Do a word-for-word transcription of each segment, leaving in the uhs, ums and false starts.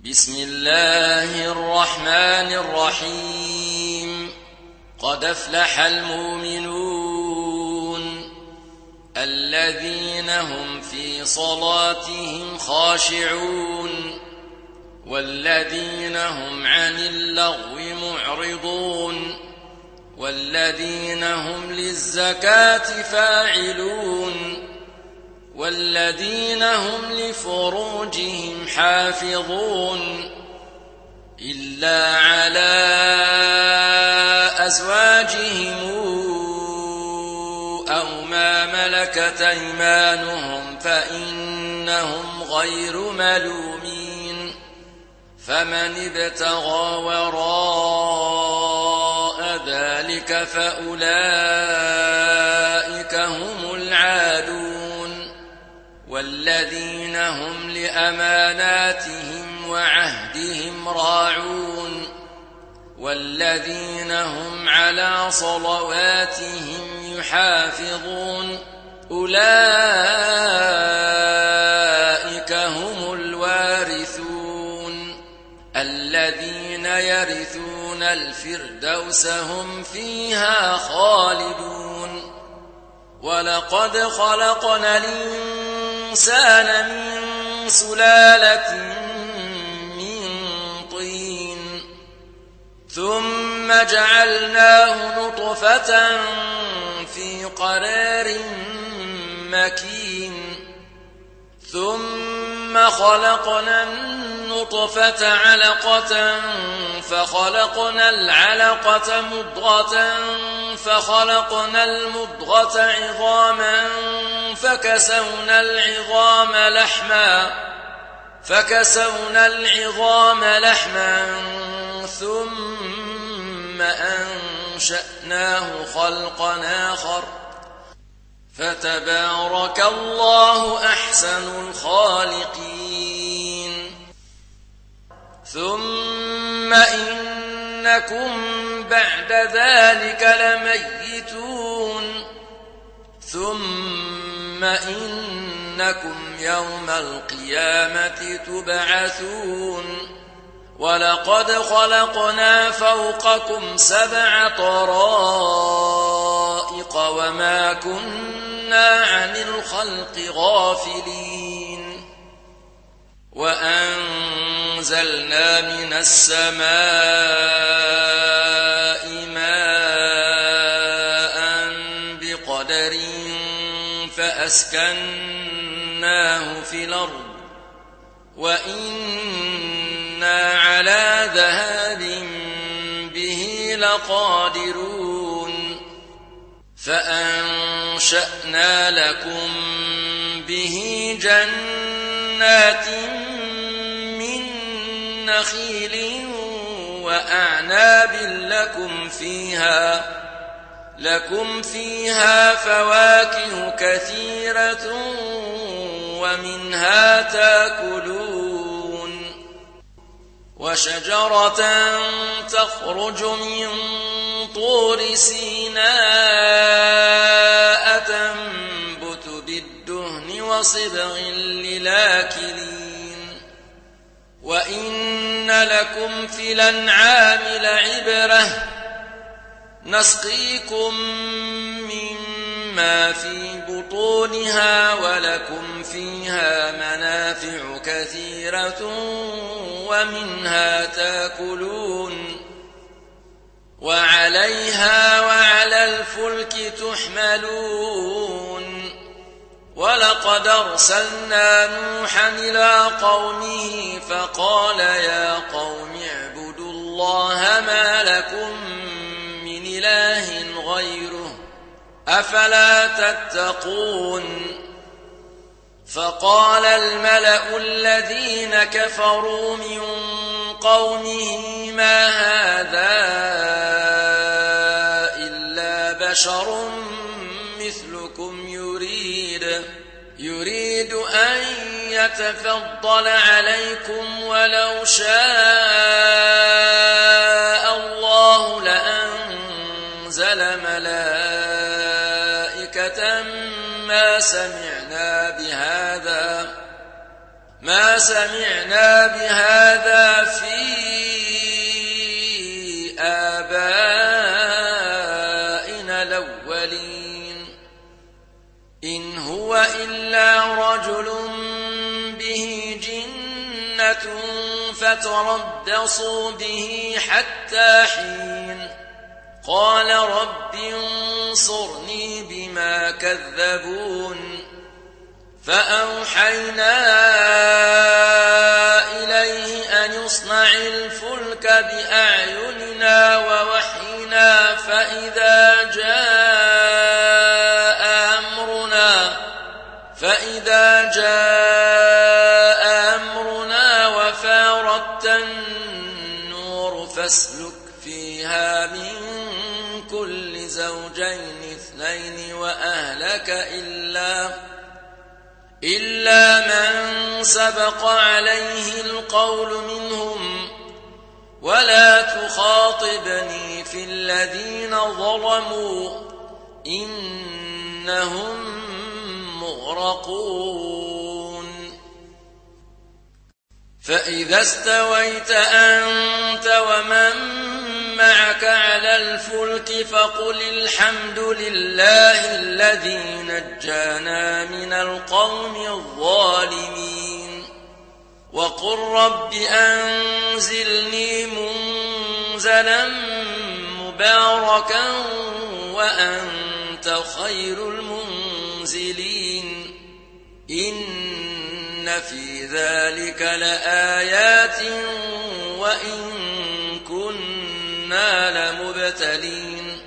بسم الله الرحمن الرحيم. قد أفلح المؤمنون الذين هم في صلاتهم خاشعون والذين هم عن اللغو معرضون والذين هم للزكاة فاعلون والذين هم لفروجهم حافظون إلا على أزواجهم أو ما ملكت أيمانهم فإنهم غير ملومين. فمن ابتغى وراء ذلك فأولئك هم العادون والذين هم لأماناتهم وعهدهم راعون والذين هم على صلواتهم يحافظون أولئك هم الوارثون الذين يرثون الفردوس هم فيها خالدون. ولقد خلقنا الإنسان من سلالة من طين ثم جعلناه نطفة في قرار مكين ثم خلقنا النطفة علقة فخلقنا العلقة مضغة فخلقنا المضغة عظاما فكسونا العظام لحما فكسونا العظام لحما ثم أنشأناه خلقا آخر فتبارك الله أحسن الخالقين. ثم إنكم بعد ذلك لميتون ثم إنكم يوم القيامة تبعثون. ولقد خلقنا فوقكم سبع طرائق وما كنا عن الخلق غافلين. وأنزلنا من السماء ماء بقدر فأسكناه في الأرض وإنا على ذهاب به لقادرون. فأنشأنا لكم به جنات من نخيل وأعناب لكم فيها لكم فيها فواكه كثيرة ومنها تاكلون. وشجرة تخرج من طور سيناء تنبت بالدهن وصبغ للآكلين. وإن لكم في الأنعام لعبرة نسقيكم مما في بطونها ولكم فيها منافع كثيرة ومنها تاكلون وعليها وعلى الفلك تحملون. ولقد أرسلنا نوحا إلى قومه فقال يا قوم اعبدوا الله ما لكم من إله غيره أفلا تتقون. فقال الملأ الذين كفروا من قومه ما هذا إلا بشر مثلكم يريد يريد أن يتفضل عليكم ولو شاء الله لأنزل ملائكة ما سمعنا بهذا ما سمعنا بهذا فتنة فتربصوا به حتى حين قال رب انصرني بما كذبون فأوحينا إليه أن يصنع الفلك بأعيننا ووحينا فإذا جاء أمرنا فإذا جاء أمرنا وفارت النور فاسلك فيها من كل زوجين اثنين وأهلك إلا إلا من سبق عليه القول منهم ولا تخاطبني في الذين ظلموا إنهم مغرقون فإذا استويت أنت ومن معك على الفلك فقل الحمد لله الذي نجانا من القوم الظالمين وقل رب أنزلني منزلا مباركا وأنت خير المنزلين إن في ذلك لآيات وإن كنا لمبتلين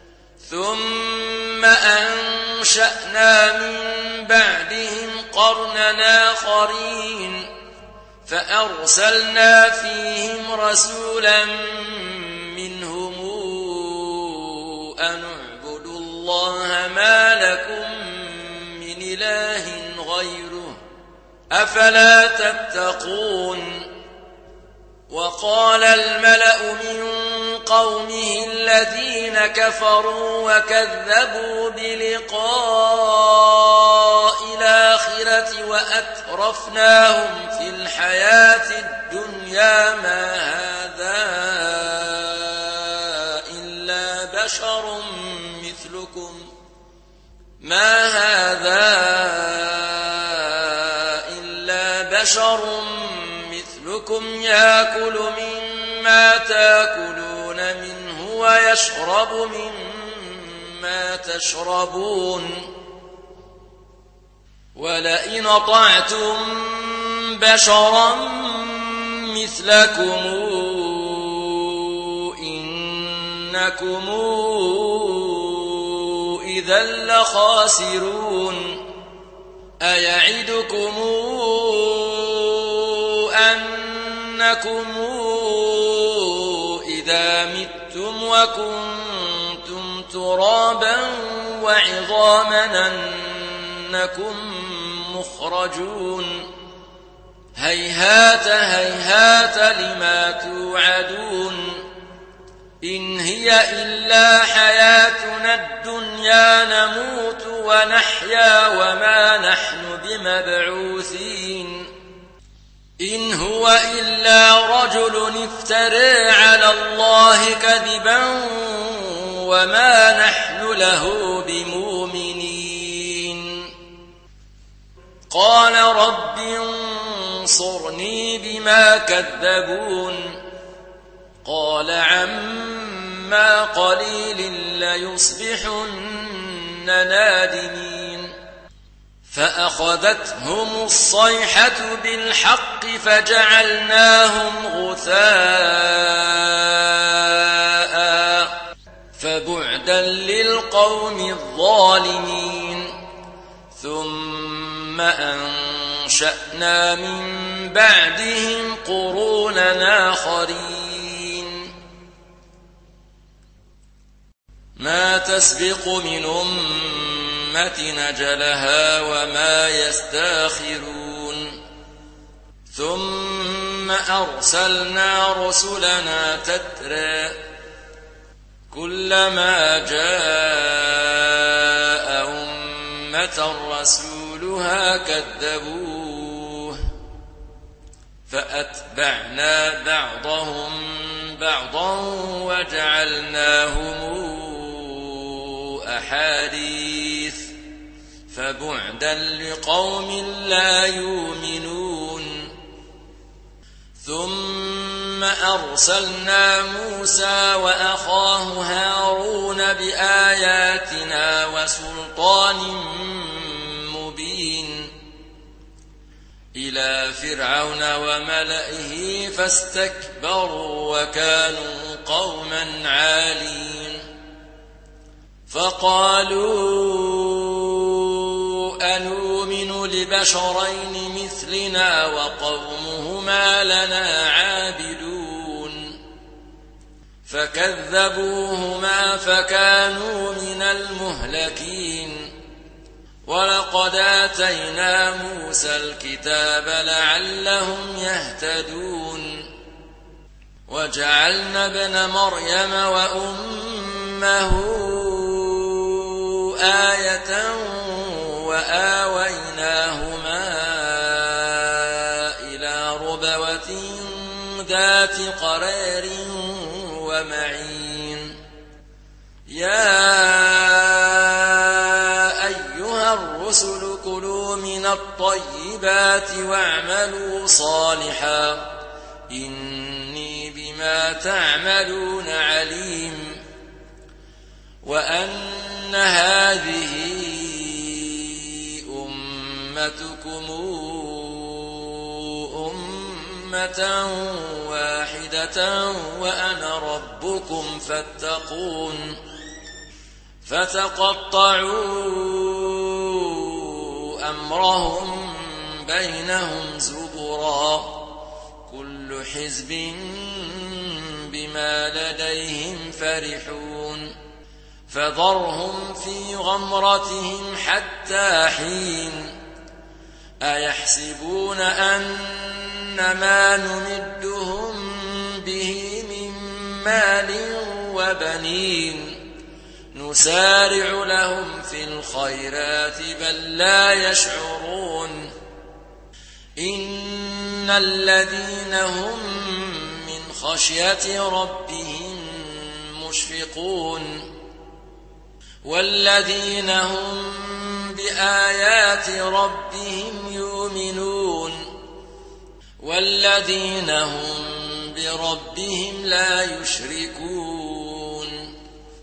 ثم أنشأنا من بعدهم قرننا آخرين فأرسلنا فيهم رسولا منهم أن اعبدوا الله ما لكم من إله غيره أفلا تتقون وقال الملأ من قومه الذين كفروا وكذبوا بلقاء الآخرة وأترفناهم في الحياة الدنيا ما هذا إلا بشر مثلكم ما هذا إلا بشر مثلكم يأكل مما تأكلون منه ويشرب مما تشربون ولئن أطعتم بشرا مثلكم إنكم إذا لخاسرون أيعدكم أنكم إذا متم وكنتم ترابا وعظاما أنكم مخرجون هيهات هيهات لما توعدون إن هي إلا حياتنا الدنيا نموت ونحيا وما نحن بمبعوثين إن هو إلا رجل افترى على الله كذبا وما نحن له بمؤمنين قال رب انصرني بما كذبون قال عما قليل ليصبحن نادمين فأخذتهم الصيحة بالحق فجعلناهم غثاء فبعدا للقوم الظالمين ثم أنشأنا من بعدهم قرونا آخرين ما تسبق من أمة نجلها وما يستاخرون ثم أرسلنا رسلنا تترى كلما جاء أمة رسولها كذبوه فأتبعنا بعضهم بعضا وجعلناهم أحاديث فبعدا لقوم لا يؤمنون ثم أرسلنا موسى وأخاه هارون بآياتنا وسلطان مبين إلى فرعون وملئه فاستكبروا وكانوا قوما عالين فقالوا أنؤمن لبشرين مثلنا وقومهما لنا عابدون فكذبوهما فكانوا من المهلكين ولقد آتينا موسى الكتاب لعلهم يهتدون وجعلنا ابن مريم وأمه آية وآويناهما إلى ربوة ذات قرار ومعين يا أيها الرسل كلوا من الطيبات واعملوا صالحا إني بما تعملون عليم وأن هذه أمتكم أمة واحدة وأنا ربكم فاتقون فتقطعوا أمرهم بينهم زبرا كل حزب بما لديهم فرحون فذرهم في غمرتهم حتى حين أيحسبون أن ما نمدهم به من مال وبنين نسارع لهم في الخيرات بل لا يشعرون إن الذين هم من خشية ربهم مشفقون والذين هم بآيات ربهم يؤمنون والذين هم بربهم لا يشركون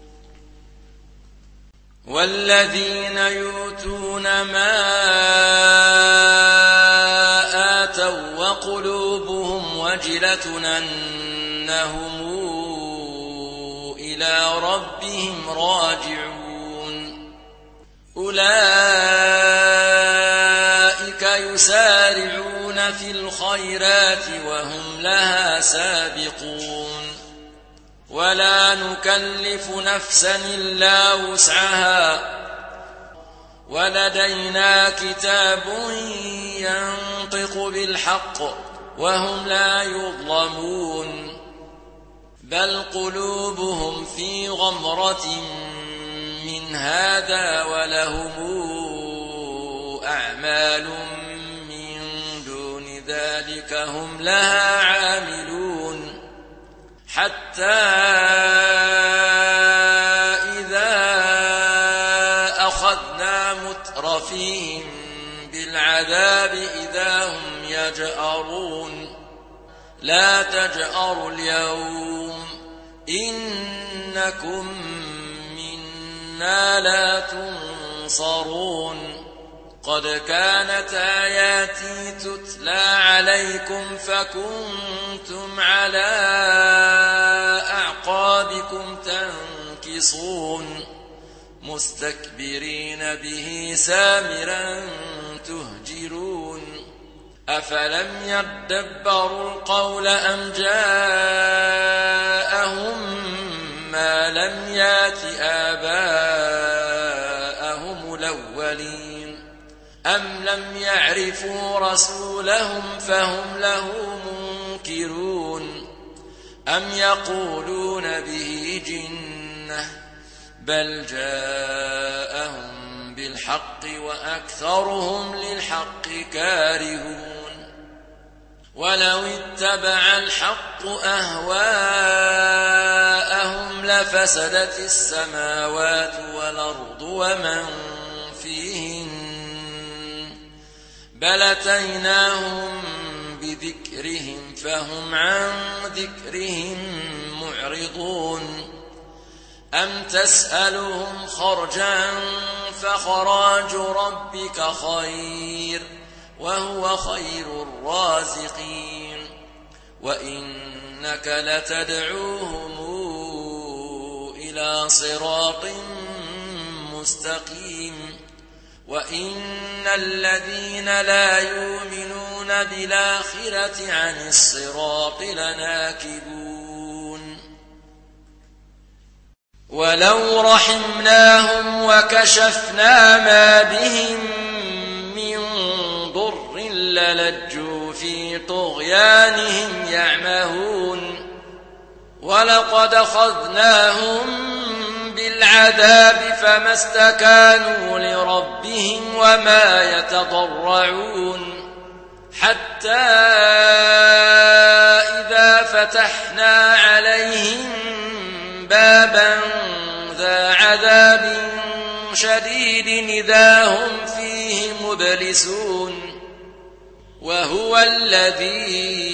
والذين يؤتون ما آتوا وقلوبهم وجلة أنهم إلى ربهم راجعون أولئك يسارعون في الخيرات وهم لها سابقون ولا نكلف نفسا إلا وسعها ولدينا كتاب ينطق بالحق وهم لا يظلمون بل قلوبهم في غمرة من هذا ولهم أعمال من دون ذلك هم لها عاملون حتى إذا أخذنا مترفيهم بالعذاب إذا هم يجأرون لا تجأروا اليوم إنكم منا لا تنصرون قد كانت آياتي تتلى عليكم فكنتم على أعقابكم تنكصون مستكبرين به سامرا تهجرون أفلم يدبروا القول أم جاءهم ما لم يات آباءهم الأولين أم لم يعرفوا رسولهم فهم له منكرون أم يقولون به جنة بل جاءهم بالحق وأكثرهم للحق كارهون ولو اتبع الحق أهواءهم لفسدت السماوات والأرض ومن فيهن بل أتيناهم ذكرهم فهم عن ذكرهم معرضون أم تسألهم خرجا فخراج ربك خير وهو خير الرازقين وإنك لتدعوهم إلى صراط مستقيم وإن الذين لا يؤمنون بالآخرة عن الصراط لناكبون ولو رحمناهم وكشفنا ما بهم من ضر للجوا في طغيانهم يعمهون ولقد أخذناهم بالعذاب فما استكانوا لربهم وما يتضرعون حتى إذا فتحنا عليهم بابا ذا عذاب شديد إذا هم فيه مبلسون وهو الذي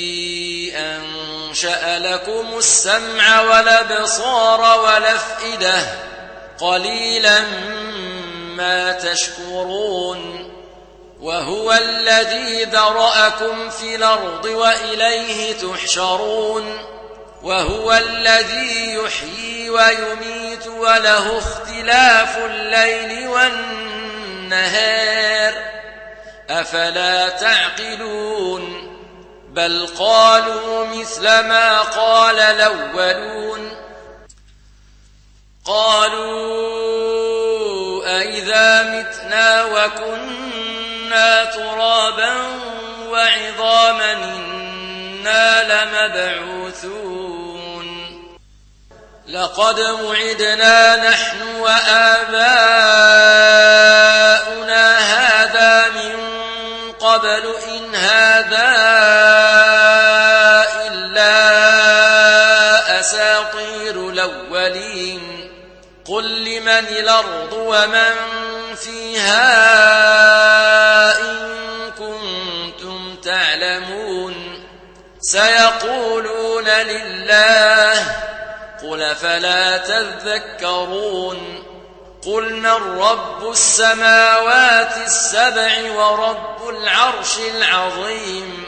أنشأ لكم السمع والأبصار والأفئدة قليلا ما تشكرون وهو الذي ذرأكم في الأرض وإليه تحشرون وهو الذي يحيي ويميت وله اختلاف الليل والنهار أفلا تعقلون بل قالوا مثل ما قال الأولون قالوا أئذا متنا وكنا ترابا وعظاما إنا لمبعوثون لقد وعدنا نحن وآباؤنا هذا من قبل إن هذا إلا أساطير الأولين قل لمن الأرض ومن فيها إن كنتم تعلمون سيقولون لله قل فلا تذكرون قل من رب السماوات السبع ورب العرش العظيم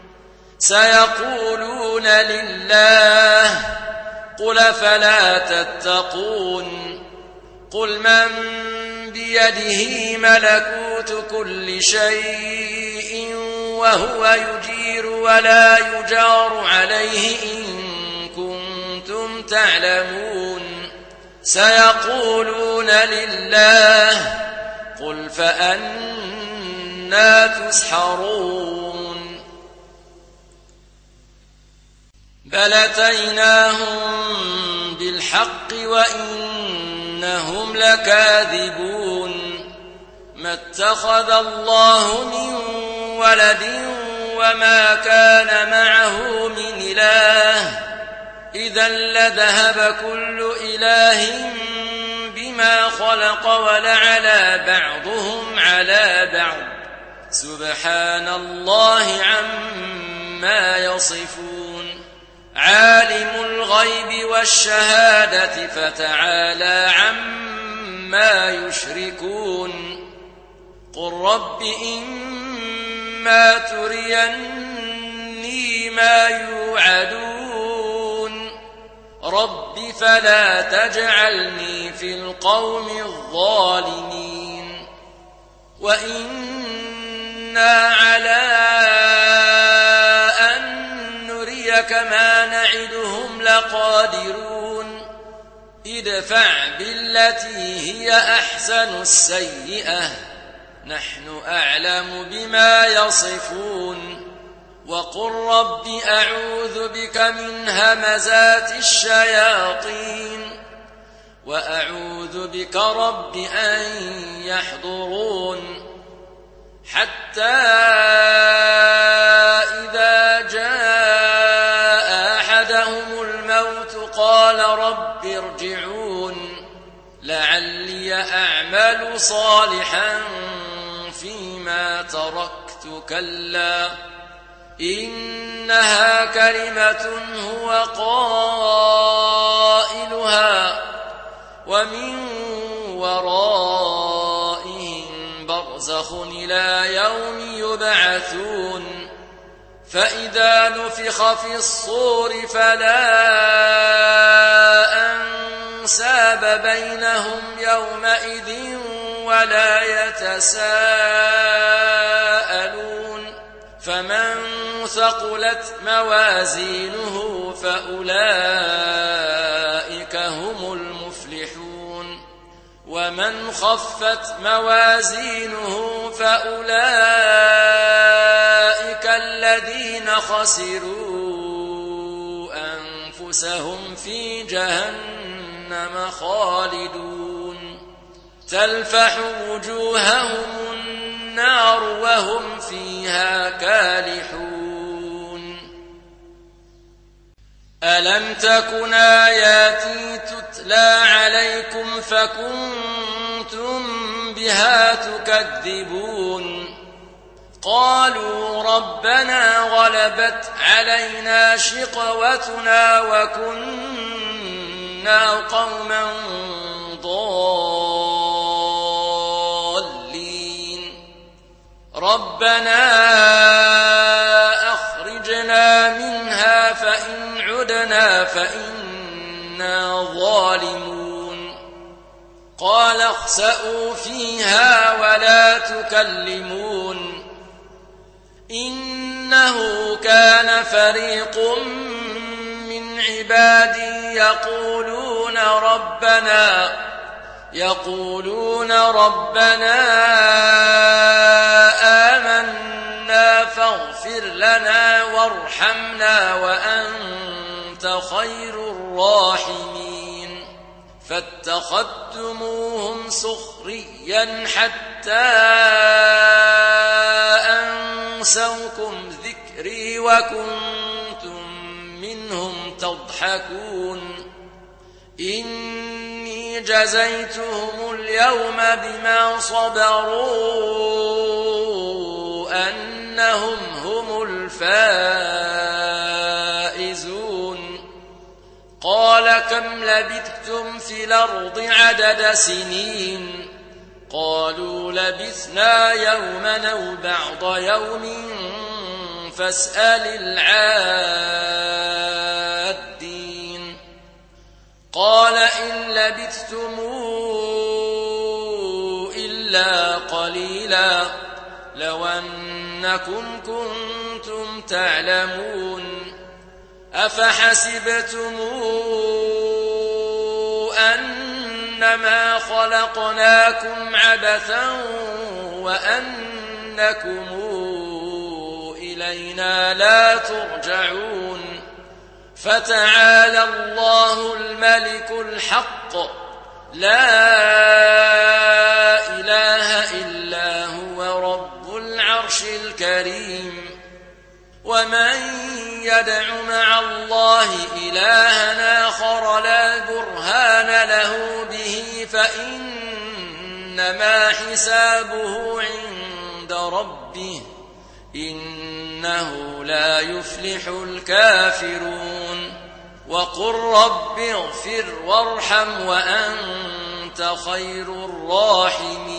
سيقولون لله قل فلا تتقون قل من بيده ملكوت كل شيء وهو يجير ولا يجار عليه إن كنتم تعلمون سيقولون لله قل فأنى تسحرون بل أتيناهم بالحق وإنهم لكاذبون ما اتخذ الله من ولد وما كان معه من إله إذا لذهب كل إله بما خلق ولعلى بعضهم على بعض سبحان الله عما يصفون عالم الغيب والشهادة فتعالى عما يشركون قل رب إما تريني ما يوعدون رب فلا تجعلني في القوم الظالمين وإنا على أن نريك ما نعدهم لقادرون ادفع بالتي هي أحسن السيئة نحن أعلم بما يصفون وقل رب أعوذ بك من همزات الشياطين وأعوذ بك رب أن يحضرون حتى إذا جاء أحدهم الموت قال رب ارجعون لعلي أعمل صالحا فيما تركت كلا إنها كلمة هو قائلها ومن ورائهم برزخ إلى يوم يبعثون فإذا نفخ في الصور فلا أنساب بينهم يومئذ ولا يتساءلون فمن ثقلت موازينه فأولئك هم المفلحون ومن خفت موازينه فأولئك الذين خسروا أنفسهم في جهنم خالدون تلفح وجوههم النار وهم فيها كالحون ألم تكن آياتي تتلى عليكم فكنتم بها تكذبون قالوا ربنا غلبت علينا شقوتنا وكنا قوما ضالين ربنا أخرجنا منها فإن عدنا فإنا ظالمون قال اخسئوا فيها ولا تكلمون إنه كان فريق من عبادي يقولون ربنا يقولون ربنا آمنا فاغفر لنا وارحمنا وأنت خير الراحمين فاتخذتموهم سخريا حتى أنسوكم ذكري وكنتم منهم تضحكون إني جزيتهم اليوم بما صبروا أنهم هم الفائزون قال كم لبثتم في الأرض عدد سنين قالوا لبثنا يوما أو بعض يوم فاسأل العادين قال إن لبثتم إلا قليلا لو أنكم كنتم تعلمون أفحسبتم أنما خلقناكم عبثا وأنكم إلينا لا ترجعون فتعالى الله الملك الحق لا إله إلا هو رب العرش الكريم ومن يدع مع الله إلها آخر لا برهان له به فإنما حسابه عند ربه إنه لا يفلح الكافرون وقل رب اغفر وارحم وأنت خير الراحمين